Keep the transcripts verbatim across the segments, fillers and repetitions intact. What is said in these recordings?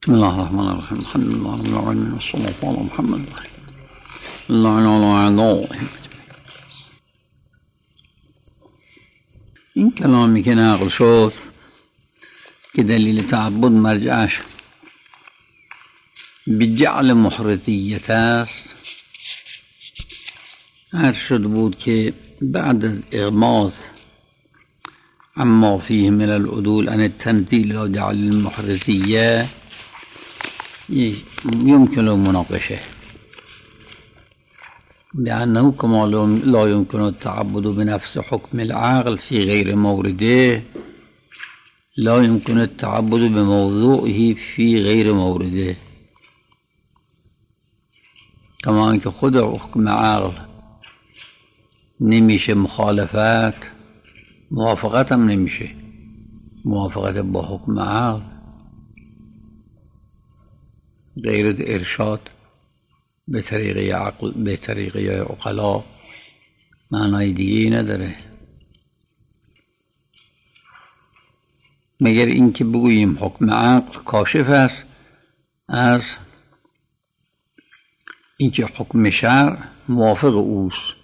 بسم الله الرحمن الرحیم. الحمد لله رب العالمین و صلی الله علی محمد الله علی علی. این کلامی که نقل شد که دلیل تعبد مرجعش بجعل محرطیت است، عرض شده بود که بعد از اغماض عما فيه من العدول عن التنزيل وجعل المحرطية يمكن المناقشة بأنه كما لا يمكن التعبد بنفس حكم العقل في غير مورده، لا يمكن التعبد بموضوعه في غير مورده. كما أنك خود حكم عقل نمیشه مخالفت، موافقت هم نمیشه. موافقت با حکم عقل غیر ارشاد به طریقه عقل، به طریقه عقلا معنای دیگه‌ای نداره مگر اینکه بگوییم حکم عقل کاشف است از اینکه حکم شرع موافق اوست.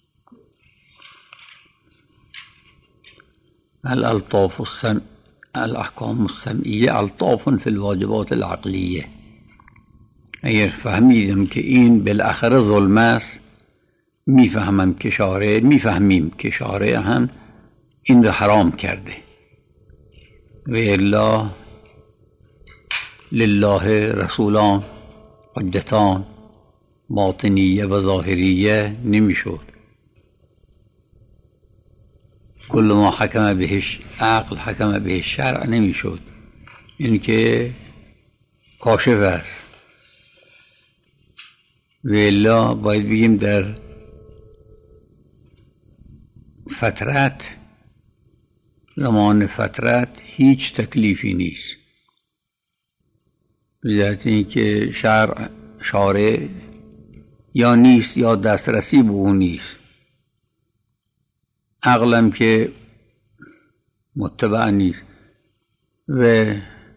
الالطاف السمع الاحکام السمعیه الطاف فی الواجبات العقلیه. اگر فهمیدم که این بالاخره ظلم است، میفهمم که شارع میفهمیم که شارع هم این را حرام کرده، و الا لله رسولان حجتان باطنیه و ظاهریه نمیشد. کل ما حکم بهش عقل حکم بهش شرع نمیشد. این که کاشف است، و الا باید بگیم در فترت، زمان فترت هیچ تکلیفی نیست، بذات این که شرع شارع یا نیست یا دسترسی به اون نیست. عقلم که متبع نیست و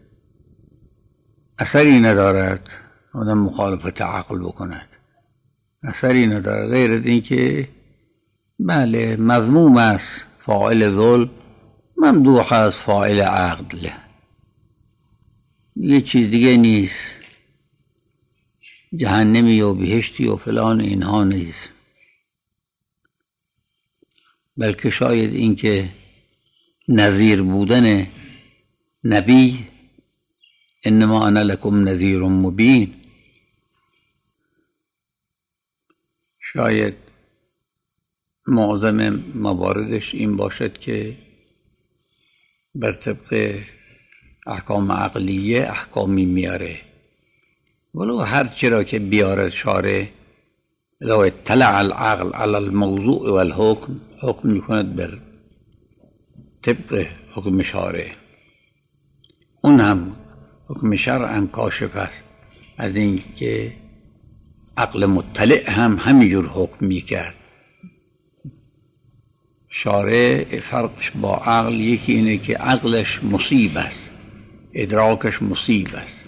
اثری ندارد آدم مخالفت عقل بکند، اثری ندارد غیر از این که بله مذموم است فاعل ظلم، ممدوح است فاعل عقل، یه چیز دیگه نیست. جهنمی و بهشتی و فلان اینها نیست، بلکه شاید این که نذیر بودن نبی، انما انا لکم نذیر مبین، شاید معظم مواردش این باشد که بر طبق احکام عقلیه احکامی میاره، ولو هر چرا که بیارد شارع لو اطلع العقل على الموضوع والحكم حکم میکند بر طبق حکم شارع. اون هم حکم شرع هم کاشف است از این که عقل مطلع هم همینجور حکم میکرد. شارع فرقش با عقل یکی اینه که عقلش مصیب است، ادراکش مصیب است.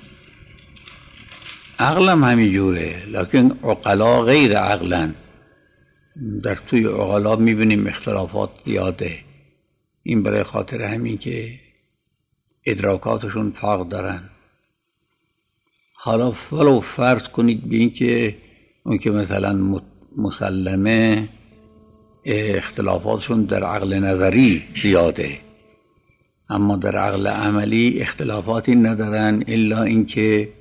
عقلم همینجوره، لکن عقلا غیر عقلن. در توی عقلا میبینیم اختلافات زیاده. این برای خاطر همین که ادراکاتشون فرق دارن. حالا ولو فرض کنید به این که اون که مثلا مسلمه اختلافاتشون در عقل نظری زیاده، اما در عقل عملی اختلافاتی ندارن الا اینکه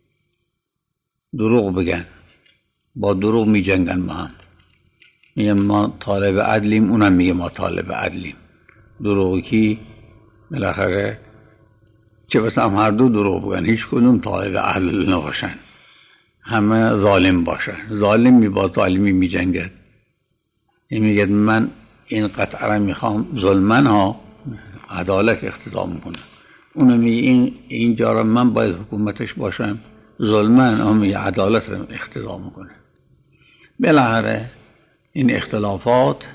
دروغ بگن، با دروغ می جنگن با هم، میگن ما طالب عدلیم، اونم میگه ما طالب عدلیم. دروغی که بالاخره چه بس هم هر دو دروغ بگن، هیچ کدوم طالب عدل نباشن، همه ظالم باشن. ظالمی با ظالمی می جنگد. این میگه من این قطعه را میخوام ظلمن ها عدالت اقتضا میکنه، اونم میگه این اینجا را من باید حکومتش باشم ظلمن، هم میگه عدالت را اقتضا میکنه. بالاخره این اختلافات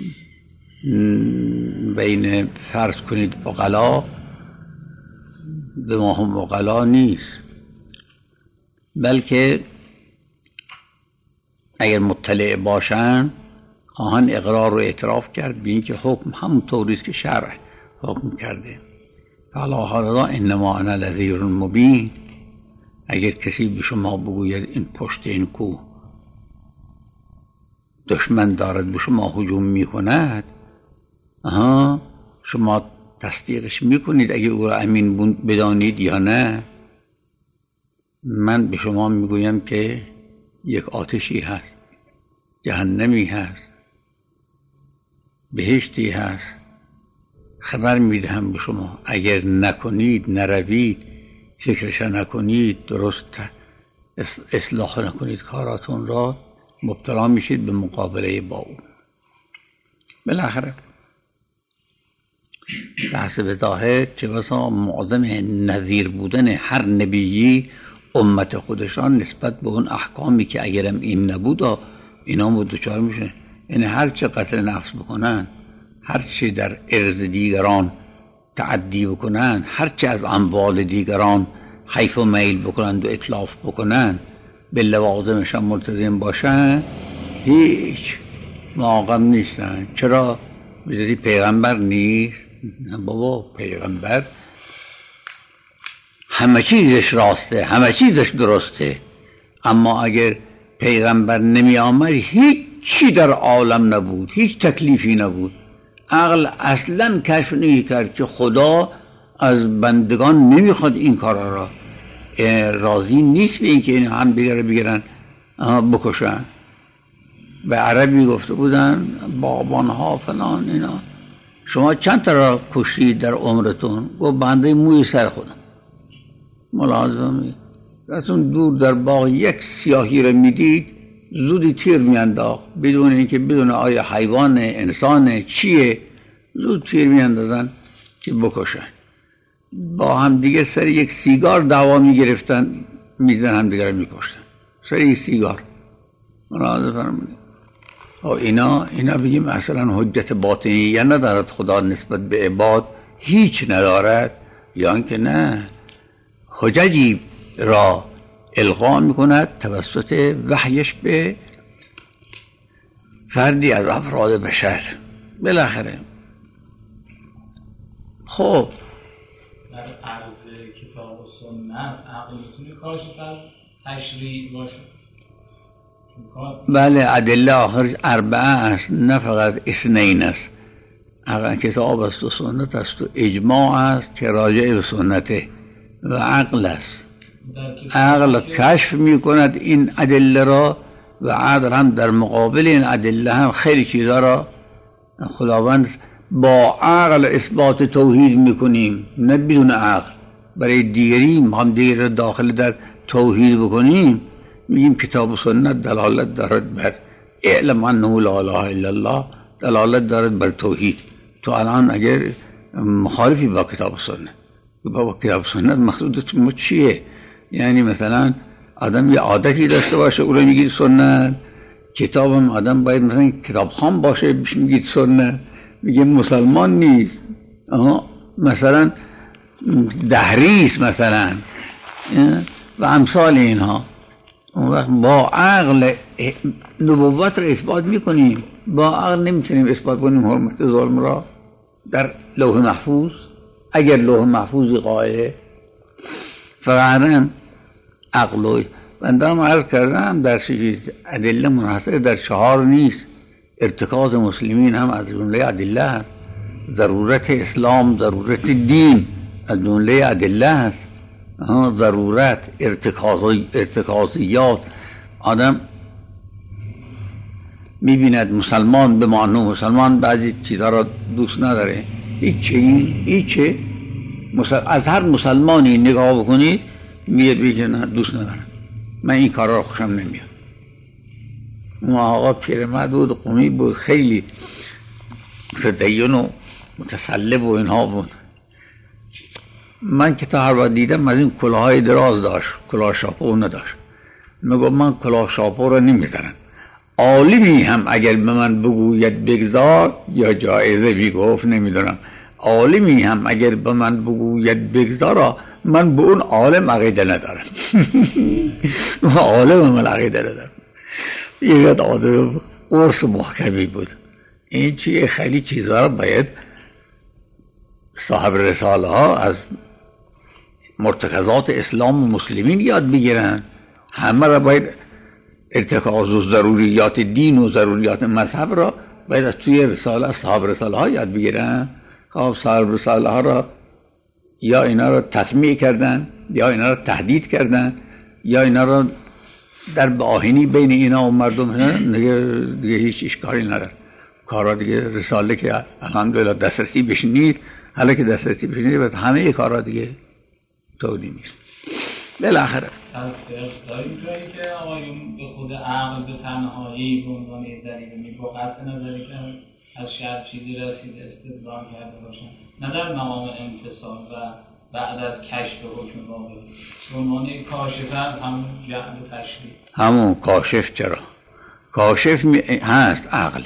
بین فرض کنید عقلا به ما هم وقلا نیست، بلکه اگر مطلع باشن خواهن اقرار رو اعتراف کرد به این که حکم همون طوریست که شرع حکم کرده. فعلا هذا انما انا نذیر مبین. اگر کسی به شما بگوید این پشت این کوه دشمن دارد به شما هجوم میکند، آها شما تصدیقش میکنید اگه او را امین بدانید یا نه؟ من به شما میگویم که یک آتشی هست، جهنمی هست، بهشتی هست، خبر میدهم به شما اگر نکنید، نروید، فکرش نکنید، درست اصلاح نکنید کاراتون را، مبتلا میشید به مقابله با او. بالاخره بحث به ظاهر چه بسا معظم نظیر بودن هر نبیی امت خودشان نسبت به اون احکامی که اگرم این نبود اینا مدچار میشه. یعنی هر چه قتل نفس بکنن، هر چه در ارض دیگران تعدی بکنن، هر چه از اموال دیگران حیف و میل بکنن و اتلاف بکنن، به لوازمشان ملتزم باشن، هیچ معاقب نیستن. چرا؟ بذاری پیغمبر نیست؟ بابا پیغمبر همه چیزش راسته، همه چیزش درسته، اما اگر پیغمبر نمی آمد هیچی در عالم نبود، هیچ تکلیفی نبود. عقل اصلا کشف نمی کرد که خدا از بندگان نمیخواد این کارا را، راضی نیست به این که این هم دیگر بگیرن بکشن. به عربی گفته بودن بابانها فلان اینا، شما چند تا را کشید در عمرتون؟ گفت بنده موی سر خودم. ملاحظه می اصلا دور در باغ یک سیاهی را میدید زودی تیر میانداخت، بدون اینکه بدون آیا حیوان انسان چیه، زود تیر میاندازن که بکشن. با هم دیگه سر یک سیگار دعوا میگرفتن، میزن هم دیگه را میکشتن سر یک سیگار. ملاحظه فرمودید. اینا اینا بگیم اصلا حجت باطنیه ندارد خدا نسبت به عباد، هیچ ندارد، یا اینکه نه حججی را القا میکند توسط وحیش به فردی از افراد بشر. بالاخره خب در عرض کتاب و سنت عقل میتونه کارش از تشریع باشه. بله ادله آخرش اربعه است، نه فقط اثنین است. کتاب است و سنت است و اجماع است که راجع به سنته و عقل است. عقل کشف می کند این ادله را و عقل هم در مقابل این ادله هم خیلی چیزا را خداوند با عقل اثبات توحید میکنیم، نه بدون عقل. برای دیگری هم دیگر را داخل در توحید بکنیم میگیم کتاب و سنت دلالت دارد بر اعلم انه لا اله الا الله، دلالت دارد بر توحید. تو الان اگر مخالفی با کتاب و سنت، با کتاب و سنت مقصودت ما چیه؟ یعنی مثلا آدم یه عادتی داشته باشه او رو میگید سنت، کتاب هم آدم باید مثلا کتاب خام باشه بهش میگید سنت، میگه مسلمان نیست. آها مثلا دهریس مثلا و امثال اینها. اون وقت با عقل نبوت را اثبات میکنیم، با عقل نمیتونیم اثبات کنیم حرمت ظلم را در لوح محفوظ، اگر لوح محفوظی قائله. فقط عقل و بنده هم عرض کردم در ادله منحصر در چهار نیست، ارتکاز مسلمین هم از جمله ادله است، ضرورت اسلام، ضرورت دین از جمله ادله است، ضرورت ارتکازی ارتکازیات. آدم میبیند مسلمان به معنی مسلمان بعضی چیزها را دوست نداره، هیچ هیچ از هر مسلمانی نگاه بکنید میاد بگه نه دوست ندارم، من این کارا را خوشم نمیاد. اون آقا پیرمرد بود، قومی بود، خیلی متدین و متسلب و اینها بود. من که تا هر وقت دیدم از این کلاهای دراز داشت، کلاه شاپو نداشت. میگم من کلاه شاپو را نمیذارم. عالمی هم اگر به من بگوید بگذار یا جایزه، میگفت نمیدونم، عالمی هم اگر به من بگوید بگذار من به اون عالم عقیده ندارم. و عالم من عقیده ندارم. یک آدم قرص محکمی بود. این چیه خیلی چیزها را باید صاحب رساله ها از مرتکزات اسلام و مسلمین یاد بگیرن. همه را باید ارتکاز و ضروریات دین و ضروریات مذهب را باید از توی رساله صاحب رساله ها یاد بگیرن. خب صاحب رساله ها را یا اینا را تسمیع کردن یا اینا را تهدید کردن یا اینا را در آهنی بین اینا و مردم دیگه, دیگه هیچ اشکالی نداره. کارا دیگه رساله که الحمدلله دسترسی بهش نیست، حالا که دسترسی بهش نیست همه کارا دیگه طوری نیست. بالاخره داریم جایی که آقایون به خود عقل به تنهایی به عنوان دلیل میگو قطع نظری که از شرط چیزی رسیده استدلال کرده باشن، نه در مقام امتصال و بعد از کشف حکم واقع به عنوان کاشف از همون جهل و تشریح. همون کاشف چرا؟ کاشف می... هست عقل،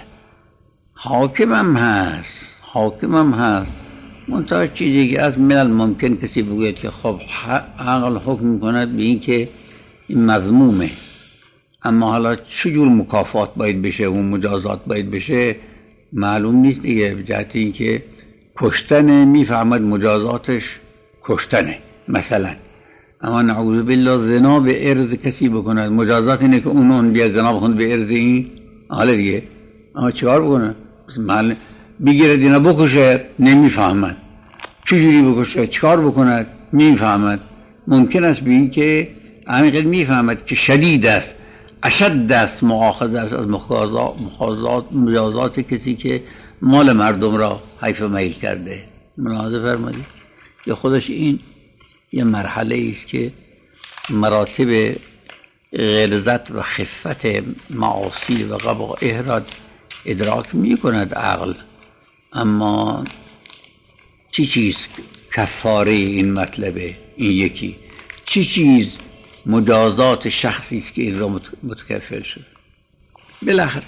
حاکم هم هست، حاکم هم هست. منتها چیزی که از من الممکن کسی بگوید که خب عقل حکم میکند به این که این مذمومه، اما حالا چجور مکافات باید بشه و مجازات باید بشه معلوم نیست دیگه. به جهت این که کشتنه میفهمد مجازاتش کشتنه مثلا، اما نعوذ بالله زنا به عرض کسی بکند مجازات اینه که اون اون بیا زنا بکند به عرض این. حالا دیگه اما چیکار بکنه؟ مثلا بگیره دینا بکشه، نمیفهمد چجوری بکشه، چیکار بکند، میفهمد. ممکن است به این که همینقدر میفهمد که شدید است، اشد است، مؤاخذه است از مخاضات مجازات کسی که مال مردم را حیف میل کرده. ملاحظه فرمایید که خودش این یه مرحله است که مراتب غلظت و خفت معاصی و قبائح را ادراک می کند عقل. اما چی چیز کفاره این مطلبه؟ این یکی. چی چیز مجازات شخصی است که این را متکفل شد؟ بالاخره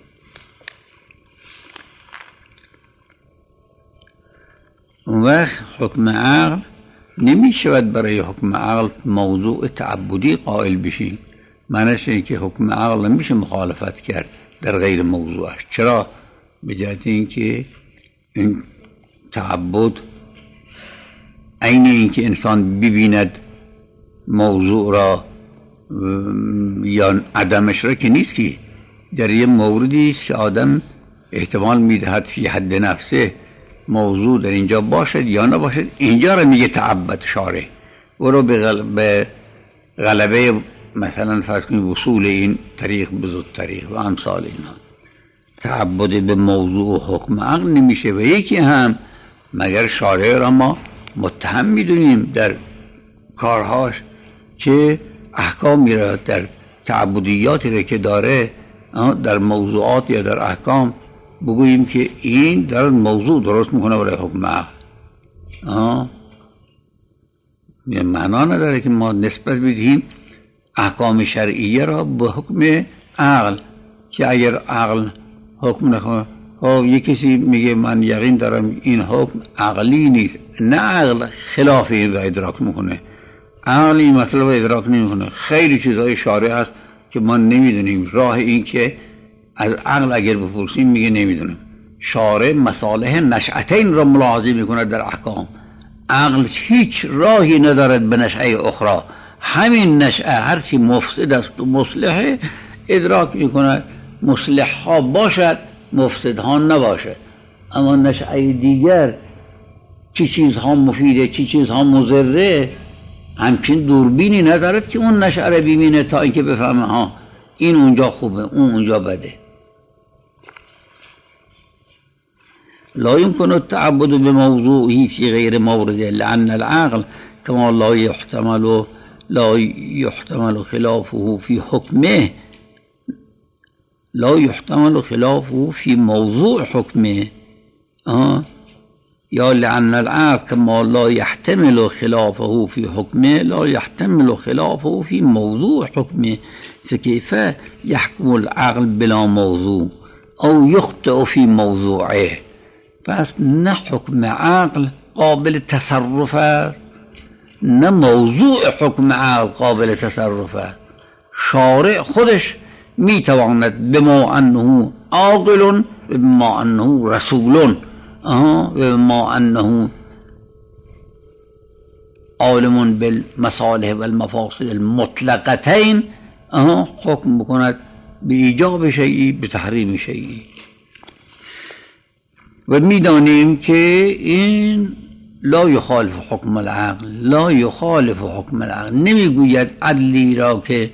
اون وقت حکم عقل نمی شود برای حکم عقل موضوع تعبدی قائل بشی. معنیش اینه که حکم عقل نمیشه مخالفت کرد در غیر موضوعش. چرا؟ به جهت اینکه این تعبد عین اینکه انسان ببیند موضوع را یا عدمش را که نیست، که در یه موردی است که آدم احتمال میدهد فی حد نفسه موضوع در اینجا باشد یا نباشد، اینجا را میگه تعبد شارع و رو به, غل... به غلبه مثلا فرض کنید وصول این طریق به زود طریق و امثال اینا. تعبد به موضوع و حکم عقل نمیشه. و یکی هم مگر شارع را ما متهم میدونیم در کارهاش که احکامی را در تعبدیاتی را که داره در موضوعات یا در احکام بگوییم که این در موضوع درست میکنه برای حکم عقل. آه یه معنا نداره که ما نسبت بدهیم احکام شرعیه را به حکم عقل، که اگر عقل حکم نخواه خب یک کسی میگه من یقین دارم این حکم عقلی نیست، نه عقل خلاف این را ادراک میکنه، عقل این مسئله را ادراک نمیکنه. خیلی چیزهای شارع هست که ما نمیدونیم. راه این که از عقل اگر بپرسیم میگه نمیدونم. شارع مصالح نشأتین را ملاحظه میکنه در احکام. عقل هیچ راهی ندارد به نشأه اخرى. همین نشأه هرچی مفسد است و مصلحه ادراک میکند. مصلح ها باشد مفسد ها نباشد. اما نشأه دیگر چی چیزها مفیده چی چیزها مضره همچین دوربینی ندارد که اون نشأه را ببینه تا اینکه بفهمه ها این اونجا خوبه اون اونجا بده. لا يمكن التعبد بموضوعه في غير مورده لأن العقل كما لا يحتمل لا يحتمل خلافه في حكمه لا يحتمل خلافه في موضوع حكمه آه. یا لأن العقل كما لا يحتمل خلافه في حكمه لا يحتمل خلافه في موضوع حكمه فكيف يحكم العقل بلا موضوع أو يخطئ في موضوعه. پس نه حکم عقل قابل تصرف است نه موضوع حکم عقل قابل تصرفه. شارع خودش میتواند بما انه عاقل بما انه رسول بما انه عالم بالمصالح والمفاسد المطلقتین حکم بکند به ایجاب شیئی به تحریم شیئی. و میدانیم که این لا یخالف حکم العقل، لا یخالف حکم العقل، نمیگوید عدلی را که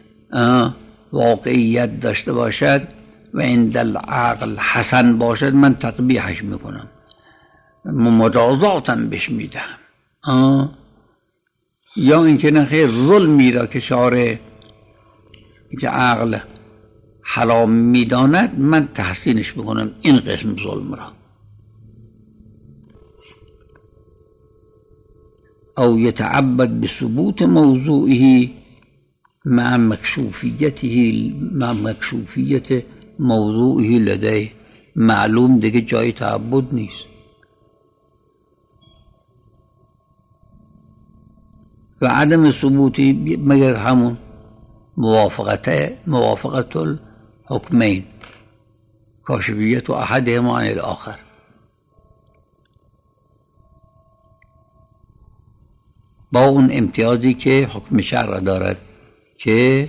واقعیت داشته باشد و عند العقل حسن باشد من تقبیحش میکنم، مجازاتم بهش میدم. یا اینکه نه خیر ظلمی را که شارع که عقل حرام میداند من تحسینش بکنم این قسم ظلم را. او یتعبد بثبوت موضوعه مع مکشوفیته مع مکشوفیت موضوعه لديه، معلوم دیگه جای تعبد نیست. و عدم ثبوتی مگر همون موافقت موافقت الحکمین، کاشفیت و احدهما عن الاخر. با اون امتیازی که حکم شرع دارد که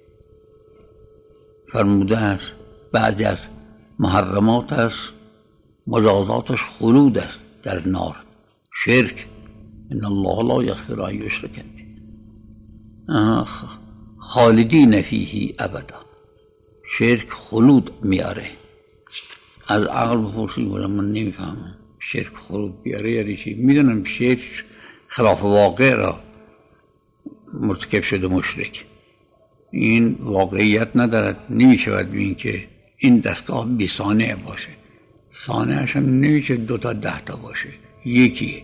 فرموده است بعضی از محرمات است مجازاتش خلود است در نار. شرک ان الله لا یغفر ان یشرک به خالدین فیه ابدا، شرک خلود میاره. از عقل بپرسید ولی من نمیفهمم شرک خلود بیاره یعنی چی. میدونم شرک خلاف واقع را مرتکب شده مشرک، این واقعیت ندارد. نمیشود ببین که این دستگاه بی صانع باشه، صانعش هم نمیشه دو تا ده تا باشه، یکیه.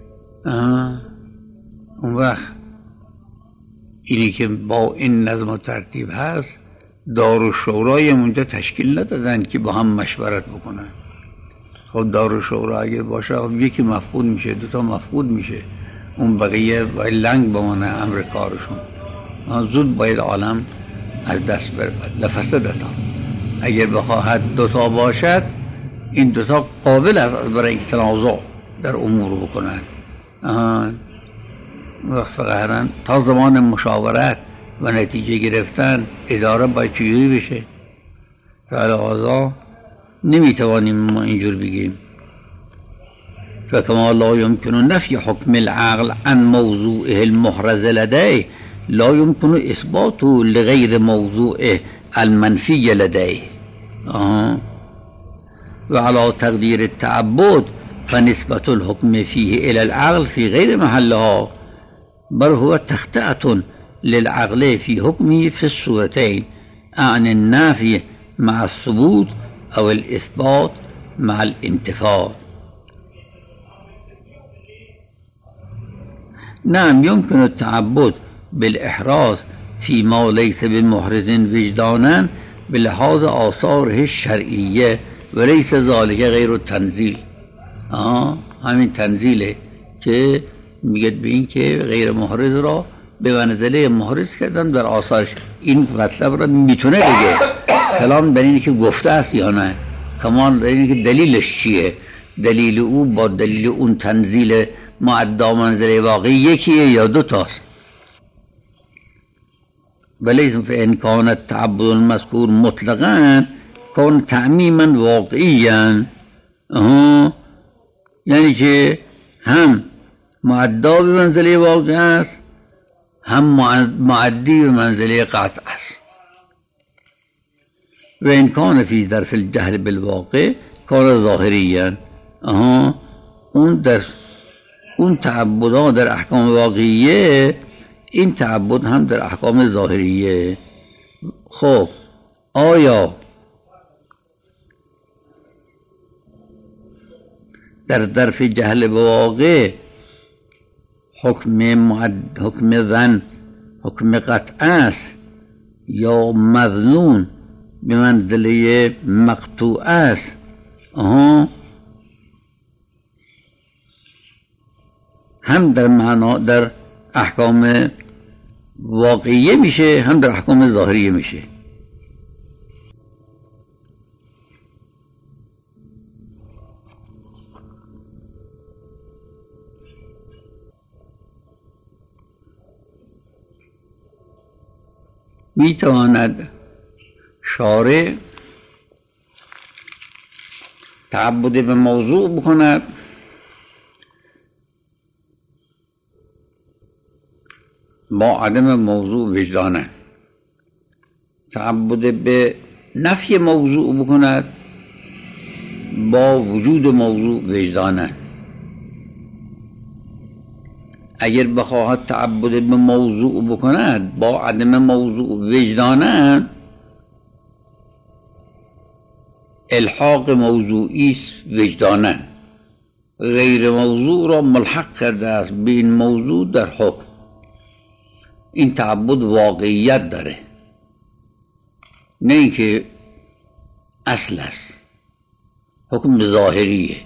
اون وقت اینی که با این نظم و ترتیب هست دارالشورای اونجا تشکیل ندادن که با هم مشورت بکنن. خب دارالشورا اگر باشه خب یکی مفقود میشه، دوتا مفقود میشه، اون بقیه باید لنگ بمانه امر کارشون. زود باید عالم از دست بره. لفسدتا، اگر بخواهد دوتا باشد این دوتا قابل است برای تنازع در امور بکنن. فقط تا زمان مشاورت و نتیجه گرفتن اداره باید چجوری بشه. فلذا نمیتوانیم ما اینجور بگیم فکما لا يمكن نفی حکم العقل عن موضوعه المحرز لديه لا يمكن اثباته لغیر موضوعه المنفی لديه. و على تقدیر التعبد فنسبة الحكم فيه الى العقل في غير محلها بل هو تخطئة للعقل في حكمه في الصورتين عن النافي مع الثبوت او الاثبات مع الانتفاء. نعم يمكن التعبد بالإحراز فيما ليس بمحرز وجدانا بلحاظ آثاره الشرعية وليس ذلك غير التنزيل. آه همین تنزیله که میگه به این که غیر محرز را به منزله محرز کردن در آثارش. این مطلب را میتونه بگه کلام در اینه که گفته است یا نه، کمان در اینه که دلیلش چیه، دلیل او با دلیل اون تنزیل معدا منزله واقعی یکیه یا دو تاست. بلیس فإن كان التعبد المذكور مطلقا كون تعمیما واقعیا، یعنی که هم معدا به منزله واقع است هم معدی به منزله قطع است. و این کان فی ظرف الجهل بالواقع کار ظاهریا، اون در اون تعبدها در احکام واقعیه، این تعبد هم در احکام ظاهریه. خب آیا در ظرف جهل بواقع حکم معد حکم ظن حکم قطع است یا مظنون به منزله مقطوع است؟ آها هم در معنا در احکام واقعیه میشه، هم در احکام ظاهریه میشه. میتواند شارع تعبد به موضوع بکند با عدم موضوع وجدانه، تعبد به نفی موضوع بکند با وجود موضوع وجدانه. اگر بخواهد تعبد به موضوع بکند با عدم موضوع وجدانه، الحاق موضوعی است وجدانه، غیر موضوع را ملحق کرده است به این موضوع در حکم. این تعبد واقعیت داره، نه اینکه اصل است، حکم ظاهریه.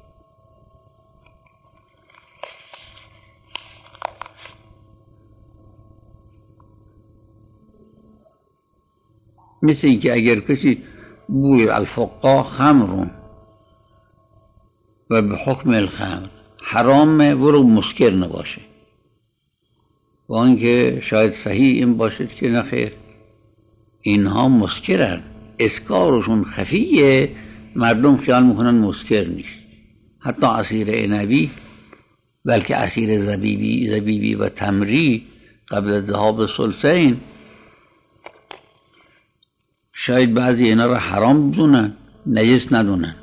مثل اینکه اگر کسی بوی الفقا خمرون و به حکم الخمر حرامه برو مسکر نباشه، با اینکه شاید صحیح این باشد که نخیر اینها مسکرن، اسکارشون خفیه، مردم خیال میکنن مسکر نیست. حتی عصیر عنبی بلکه عصیر زبیبی زبیبی و تمری قبل از ذهاب ثلثین شاید بعضی اینا را حرام بدونن، نجس ندونن،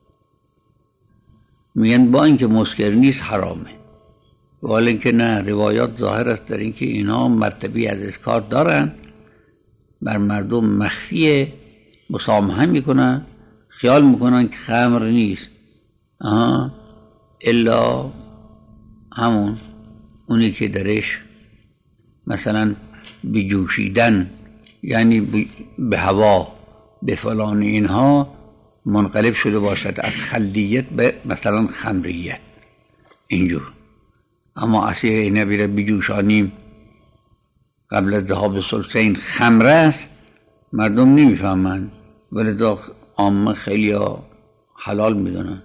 میگن با اینکه مسکر نیست حرامه، ولی اینکه نه، روایات ظاهر است در اینکه اینا مرتبه از اسکار دارن، بر مردم مخفیه، مسامحه میکنن، خیال میکنن که خمر نیست، آها الا همون اونی که درش مثلا بجوشیدن یعنی به هوا به فلان اینها منقلب شده باشد از خلدیت به مثلا خمریت اینجور. اما عصیر عنبی را بجوشانیم قبل از ذهاب ثلثین خمره است، مردم نمیفهمند، ولی عامه خیلی حلال میدونن.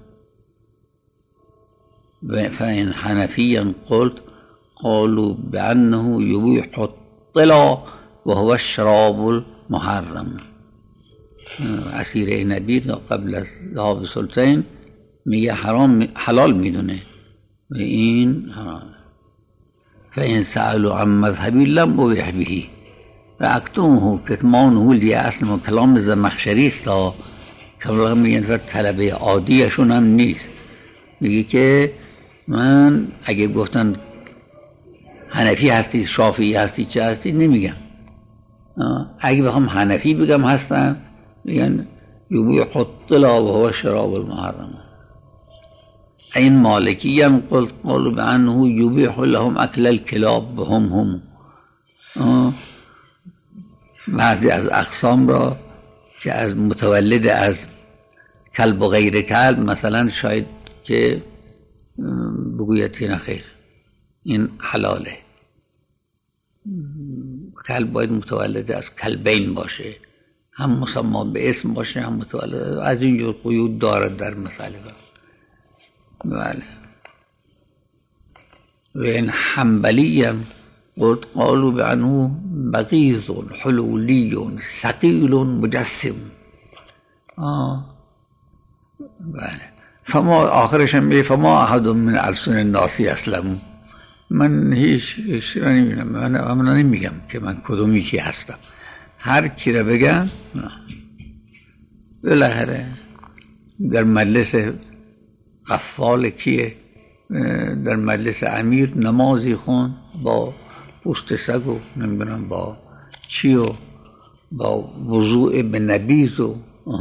فإن حنفيا قلت قالوا بأنه يبيح الطلا وهو الشراب المحرم. عصیر عنبی قبل از ذهاب ثلثین میگه حرام حلال میدونه و این حرام. فإن سألوا عن مذهبی لم أبیح به و اکتمه کتمانه لیأثم و کلام زمخشری است، کلام میگن طلبه عادیشون هم نیست. میگه که من اگه گفتن حنفی هستی، شافعی هستی، چه هستی، نمیگم. اگه بخوام حنفی بگم هستم، میگن یبیح الطلا و هو شراب المحرم. این مالکی هم قلت قالوا بأنه یبیح لهم اکل الکلاب هم هم. بعضی از اقسام را که از متولد از کلب و غیر کلب، مثلا شاید که بگوید که نخیر این حلاله، کلب باید متولد از کلبین باشه، هم مسمى به اسم باشه، هم متولد از اینجور قیود دارد در مسئله. بله. و این حنبلی هم قلت قالوا بعنه بغیض حلولی ثقیل مجسم. آه بله. فما آخرش هم فما احد من السن الناس اسلموا. من هیچ هیچ نمیگم، من من نمیگم که من کدومی کی هستم، هر کی را بگم. بالاخره در مجلس قفال کیه، در مجلس امیر نمازی خون با پوست سگ و نمیدونم با چی و با وضوع به نبیذ و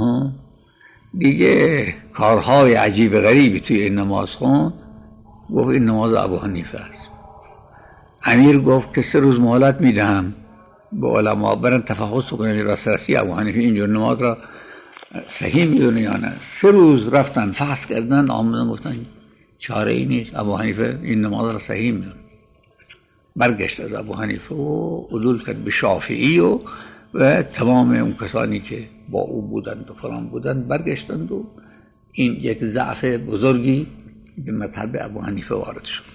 دیگه کارهای عجیب غریبی توی این نماز خون. گفت این نماز ابو حنیفه است. امیر گفت که سه روز مهلت میدهم به علما برن تفحص کنن راستی ابو حنیفه اینجور نماز را صحیح میدونه یا نه. سه روز رفتن فحص کردن، آمدن گفتن چاره ای نیست. ابو حنیفه این نماز را صحیح میدونه، برگشت از ابو حنیفه و عدول کرد به شافعی و و تمام اون کسانی که با او بودند و فلان بودند برگشتند و این یک ضعف بزرگی به مذهب ابو حنیفه وارد شد.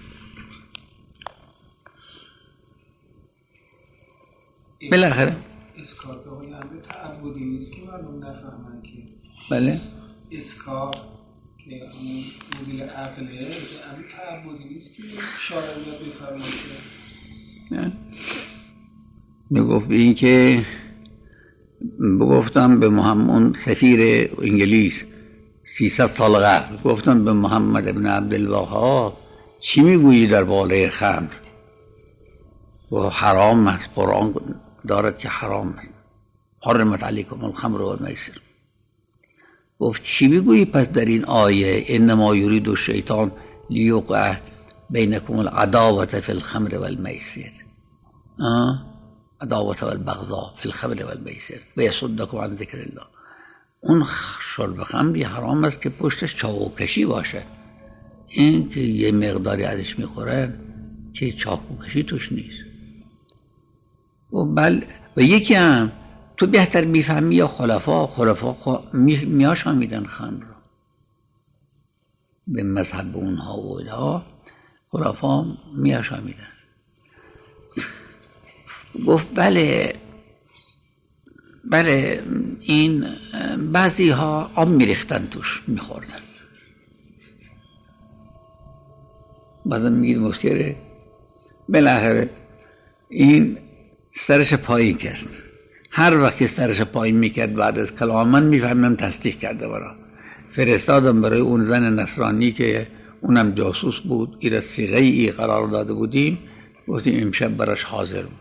بالاخره اسکار که های امر تعبدی نیست که مردم نفهمن که بله اسکار که همون مدل عقله امر تعبدی نیست که شارع بیاد بفرمایه که میگفت این که بگفتم به محمد سفیر انگلیس سیصد سال قبل گفتم به محمد ابن عبدالوهاب چی میگویی در بالا خمر؟ و حرام است، قرآن دارد که حرام است، حرمت علیکم الخمر و المیسر. گفت چی میگویی پس در این آیه انما یرید الشیطان لیوقع بینکم العداوة فی الخمر و المیسر، عداوة و البغضاء فی الخمر و المیسر و یصدکم عن ذکر الله. اون شرب خمری حرام است که پشتش چاقو کشی باشه. این که یه مقداری ازش میخورن که چاقو کشی توش نیست. و بل و یکی هم تو بهتر میفهمی یا خلفا خلفا میاشامیدن خمر رو به مذهب اونها و اینها، خلفا میاشامیدن. گفت بله بله این بعضی ها آب میریختن توش میخوردن. بعضا میگید مسکره. بالاخره این سرش پایین کرد. هر وقت سرش پایین میکرد بعد از کلام من میفهمم تصدیق کرده. برا فرستادم برای اون زن نصرانی که اونم جاسوس بود، ایره صیغه ای قرار داده بودیم، گفتیم امشب براش حاضر بود.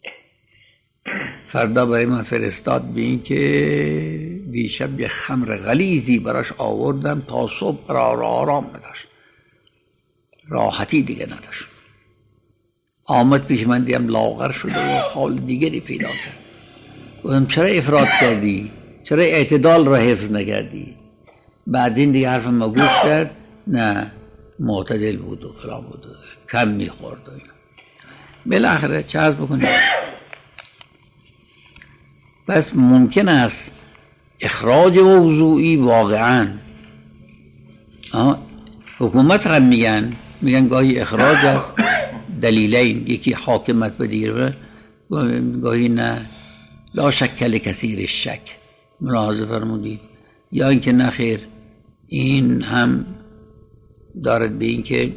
فردا برای من فرستاد به این که دیشب یه خمر غلیظی براش آوردم تا صبح قرار آرام نداشت، راحتی دیگه نداشت. آمد پیش من دیم لاغر شده و حال دیگری پیدا کرد. گفتم چرا افراط کردی؟ چرا اعتدال را حفظ نکردی؟ بعد این دیگه حرف ما گوش کرد، نه معتدل بود و فلان بود و کم میخورد و اینا. بالاخره چه عرض بکنیم؟ پس ممکن است اخراج موضوعی واقعا حکومت هم میگن میگن گاهی اخراج است دلیلین، یکی حاکمت به دیگر، گاهی نه. لا شکل کثیر شک ملاحظه فرمودید. یا اینکه نخیر این هم دارد به این که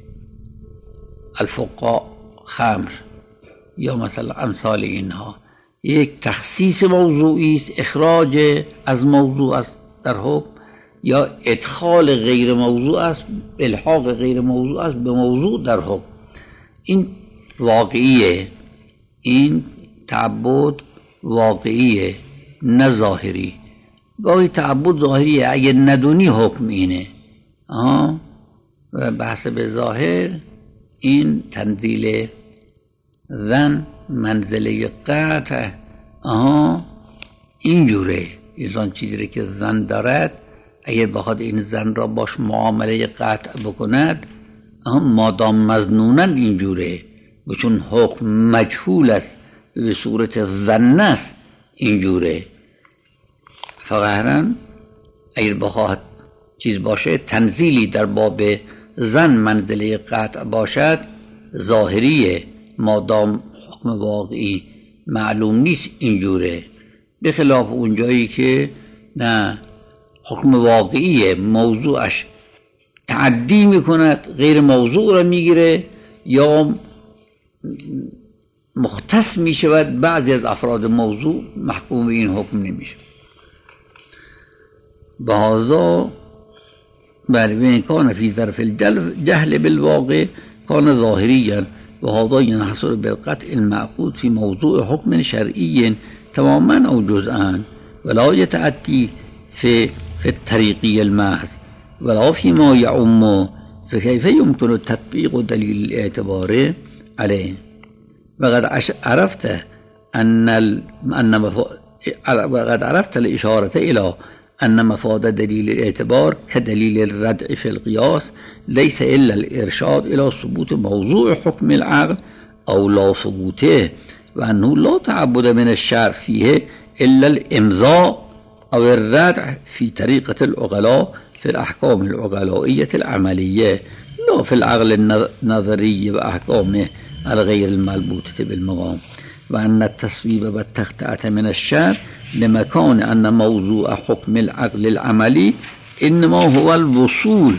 الفقاء خمر یا مثلا امثال اینها یک تخصیص موضوعی است، اخراج از موضوع است در حکم، یا ادخال غیر موضوع است، الحاق غیر موضوع است به موضوع در حکم. این واقعیه، این تعبد واقعیه نه ظاهری. گاهی تعبد ظاهریه، اگه ندونی حکم اینه آه. و بحث به ظاهر این تنزیل زن منزله قطع آها اینجوره. انسان چیزی که زن دارد اگه بخواد این زن را باش معامله قطع بکند مادام مظنونن اینجوره، و چون حکم مجهول است به صورت ظن است اینجوره. فقهرن اگر بخواد چیز باشه تنزیلی در باب زن منزله قطع باشد ظاهریه، مادام حکم واقعی معلوم نیست اینجوره. به خلاف اونجایی که نه حکم واقعیه موضوعش تعدی میکند غیر موضوع را میگیره یا مختص میشود بعضی از افراد موضوع محکوم به این حکم نمیشه. بهذا بل کان فی ظرف الجهل بالواقع کان ظاهریا و هذا ينحصر بالقطع المعقود في موضوع حكم شرعي تماما او جزءا ولا يتأتي في في الطريقي المحض ولا فيما يعم فكيف يمكن التطبيق دليل الاعتبار عليه. وقد عرفت أن أن وقد عرفت الإشارة إلى أن مفاد دليل الاعتبار كدليل الردع في القياس ليس إلا الإرشاد إلى ثبوت موضوع حكم العقل أو لا ثبوته، وأنه لا تعبد من الشرع فيه إلا الإمضاء أو الردع في طريقة العقلاء في الأحكام العقلائية العملية، لا في العقل النظري وأحكامه الغير المربوطة بالمقام. وأن التصويب والتخطئة من الشرع لمكان أن موضوع حكم العقل العملي إنما هو الوصول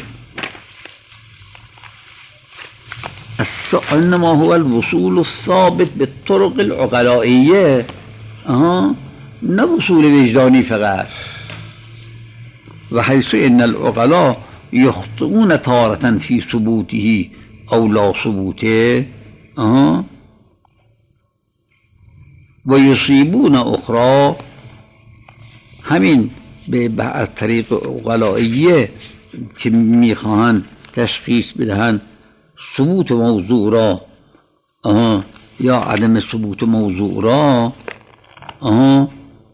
إنما هو الوصول الثابت بالطرق العقلائية، أه نه وصول وجداني فقط. وحيث إن العقلاء يخطئون تارة في ثبوته أو لا ثبوته أه ويصيبون أخرى، همین به از طریق عقلائیه که میخواهند تشخیص بدهند ثبوت موضوع را آه یا عدم ثبوت موضوع را آه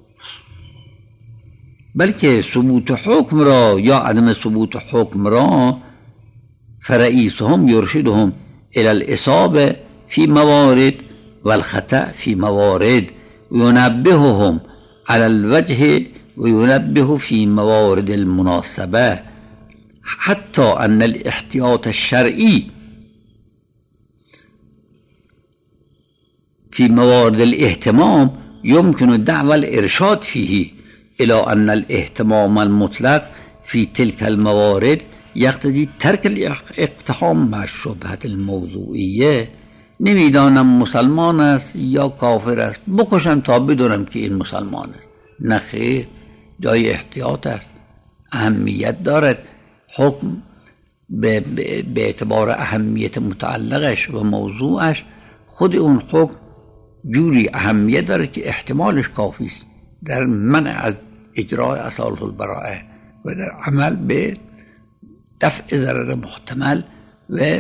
بلکه ثبوت حکم را یا عدم ثبوت حکم را فرئیسهم يرشدهم إلى الإصابة في موارد والخطأ في موارد وينبههم على الوجه وينبه في موارد المناسبة، حتى أن الاحتياط الشرعي في موارد الاهتمام يمكن دعوى الإرشاد فيه إلى أن الاهتمام المطلق في تلك الموارد يقتضي ترك الاقتحام مع الشبهة الموضوعية. نمیدانم مسلمان است یا کافر است، بکشم تا بدونم که این مسلمان است. نه خیر، جای احتیاط است، اهمیت دارد. حکم به, به اعتبار اهمیت متعلقش و موضوعش، خود اون حکم جوری اهمیت داره که احتمالش کافی است در منع از اجرای اصالة البراءه و در عمل به دفع ضرر محتمل و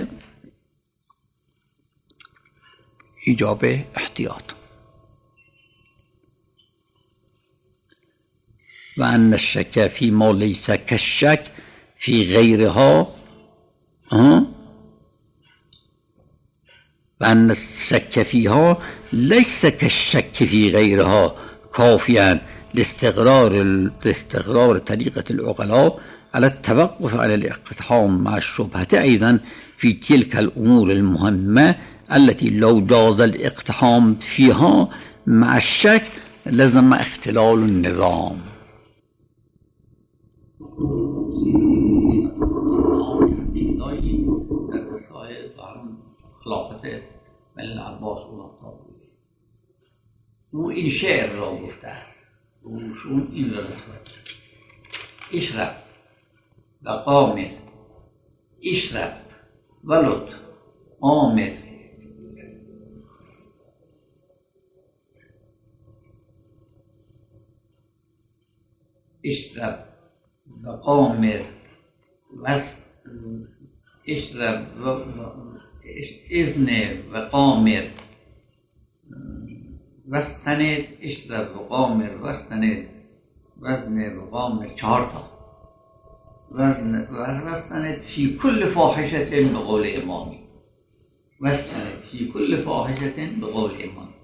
ایجاب احتیاط. و ان الشک فی ما لیس کالشک فی غیرها و ان الشک فیها لیس کالشک فی غیرها کافیا لاستقرار لاستقرار طریقة العقلاء على التوقف على الاقتحام مع الشبهة أيضا في تلك الأمور المهمة التي لو جاز الاقتحام فيها مع الشك لزم اختلال النظام. او این شعر را گفته است، اون این را نسبت اشرب و قامر، اشرب ولد آمر، اشرب و قامر وست اشرب و اذن و قامر وستنید، اشرب و قامر وستنید، وزن و قامر چهار تا وزن وستنید فی کل فاحشة به قول امامی، وستنید فی کل فاحشة به قول امامی،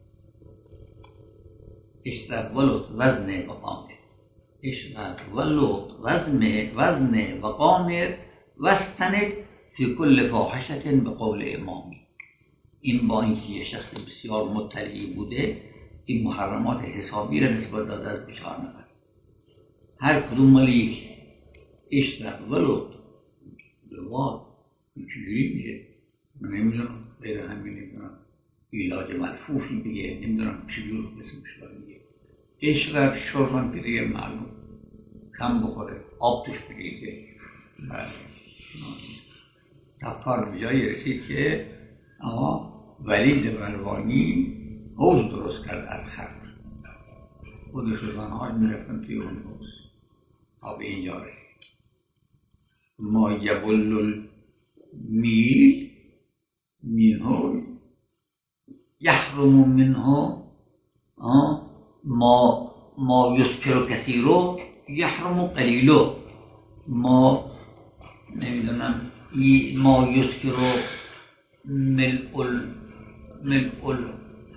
اشرب ولد وزن و قامر، اشرب ولد وزن وزن و قامر وستنید فی کل فاحشة به قول امامی. این با اینکه یه شخص بسیار مطلعی بوده، این محرمات حسابی را نسبت داده از بچهار نفر، هر کدوم مال یک. اشرب ولد لواد چجوری میشه؟ من نمیدونم، غیر همین نمیدونم علاج ملفوفی بگه، نمیدونم چجور اسمش را میگه. اشرب شرفم بگه معلوم، کم بخوره، آب توش بگه. تفکار به جایی رسید که اما ولید مروانی حوض درست کرد از خرد، خودش و زنهاش میرفتن توی اون حوض تا به اینجا رسید. ما یبل المیل منه یحرم منه ما ما یسکر کثیرو یحرم قلیلو، ما نمیدونم ما یذکرو ملء ال ملء ال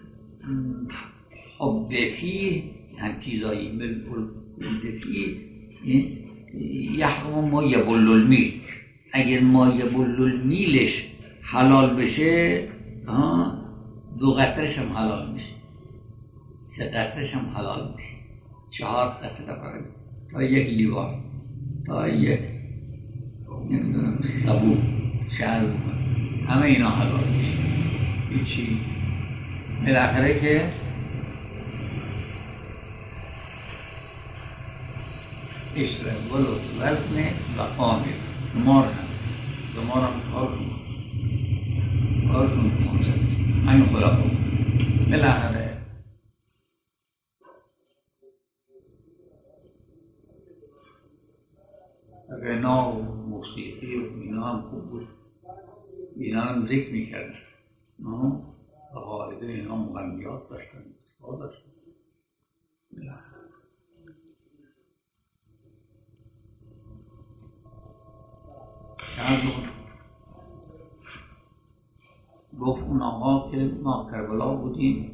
حب فیه، هر چیزایی ملء الحب فیه یحرم ما یبل المیل. اگر ما یبل المیلش حلال بشه دو قطرش هم حلال میشه، سه قطرش هم حلال میشه، چهار قطره فرق تا یک لیوان، تا یک نمیدونم صابون شهر همه اینا حلال میشه. هیچی بالاخره که اشتر ولو وزن و قامل زمار هم زمار هم کار کن کار کن همین خدا کن بالاخره غنا و موسیقی و اینا هم خوب بود، اینا هم ذکر میکردن و قاعده اینا مغنیات داشتن اصفا داشتن. گفت اون آقا که ما کربلا بودیم،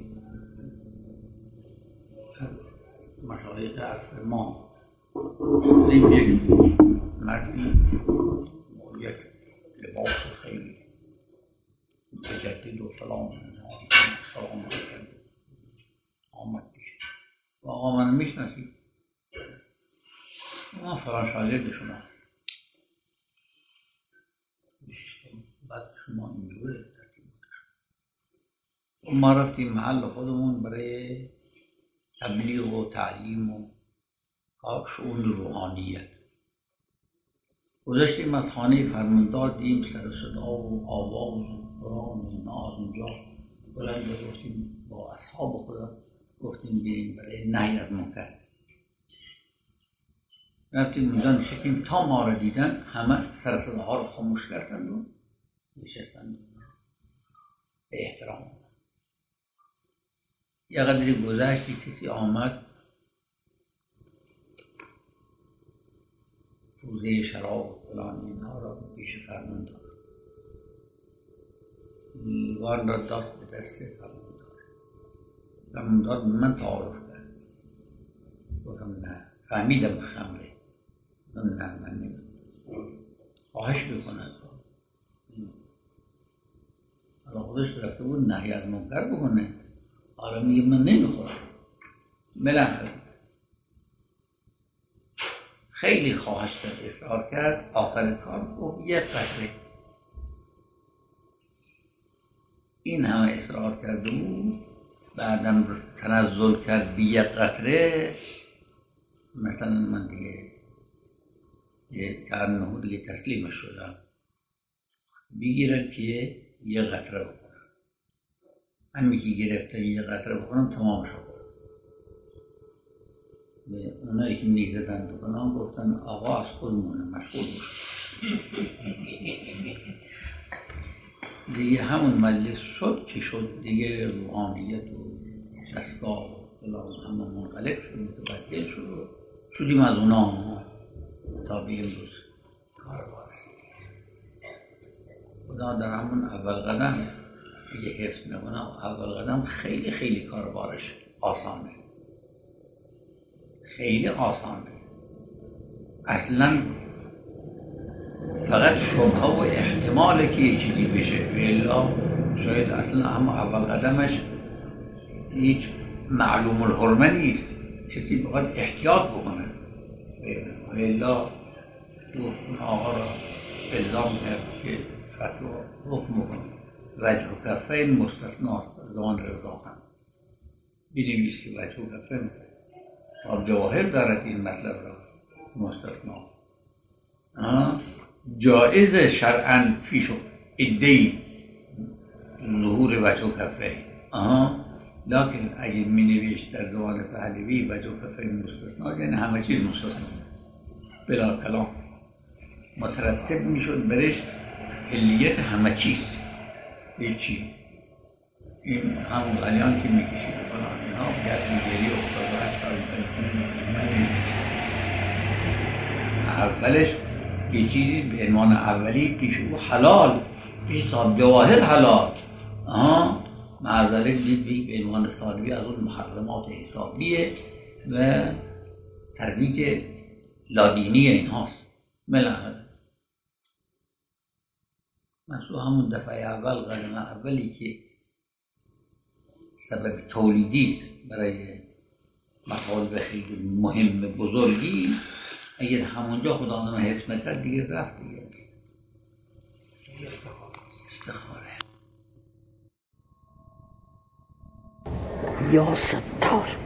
مشایخ عصر ما این یک مردی یک لباس خیلی متجدد و سلام سلام کرد آمد پیش و آقا من میشناسید؟ ما فلان شاگرد شما. بعد شما اینجوره ترتیب و ما رفتیم محل خودمون برای تبلیغ و تعلیم و شؤون روحانیت. گذاشتیم از خانه فرماندار، دیم سر صدا و آواز و قرآن و اینا از اونجا بلند گفتیم با اصحاب خدا، گفتیم بریم برای نهی از منکر. رفتیم اونجا نشستیم تا ما را دیدن همه سر صداها رو خاموش کردند و نشستند به احترام. یه قدری گذشتی کسی آمد روزه شراب و فلان اینها را پیش فرماندار لیوان را داد به دست فرماندار. فرماندار من تعارف کرد، گفتم نه، فهمیدم خمره، گفتم نه من نمیم خواهش بکند حالا خودش رفته بود نهی از منکر بکنه، حالا میگه من نمیخورم. بالاخره خیلی خواهش کرد، اصرار کرد، آخر کار گفت یک قطره. این همه اصرار کرد و بعدم تنزل کرد به یک قطره. مثلا من دیگه یه تنهو دیگه تسلیمش شدم، بگیرم که یه قطره بخورم. همین که گرفتم یه قطره بخورم تمام شد. به اونایی که میزدن تو کنم گفتن آقا از خودمونه مشغول باش. دیگه همون مجلس شد که شد دیگه روحانیت و دستگاه و فلان همه منقلب شد، متبدل شد و شدیم از اونا تا به امروز کار بارست. خدا در همون اول قدم اگه حفظ نکنه، اول قدم خیلی خیلی کار بارش آسانه، خیلی آسانه. اصلا فقط شبهه و احتماله که یه چیزی بشه، الا شاید اصلا اما اول قدمش هیچ معلوم الحرمه نیست، کسی باید احتیاط بکنه. الا اون آقا را الزام کرد که فتوا حکم بکنه وجه و کفین مستثناست زمان رضا هم بینیمیست که وجه و کفین تا جواهر دارد این مطلب را مستثنا جائز شرعاً پیش ادعی ظهور وجه و کفین، لیکن اگه می نویشت در زمان پهلوی وجه و کفین مستثنا یعنی همه چیز مستثنا بلا کلام مترتب می شد برش حلیت همه چیز. هیچی این همون غلیان که میکشید فلان اینها گرد میگری افتاد و هشتا من نمیکشید اولش یه چیزی به عنوان اولی پیش او حلال حساب جواهر حلال آها معذره دید به عنوان ثانوی از اون محرمات حسابیه و ترویج لادینی اینهاست. ملاحظه مثلا همون دفعه اول قدم اولی که سبب تولیدی برای مطالب خیلی مهم بزرگی اگر همونجا خدا آنها حفظ نکرد دیگه رفت دیگه استخاره. یا ستار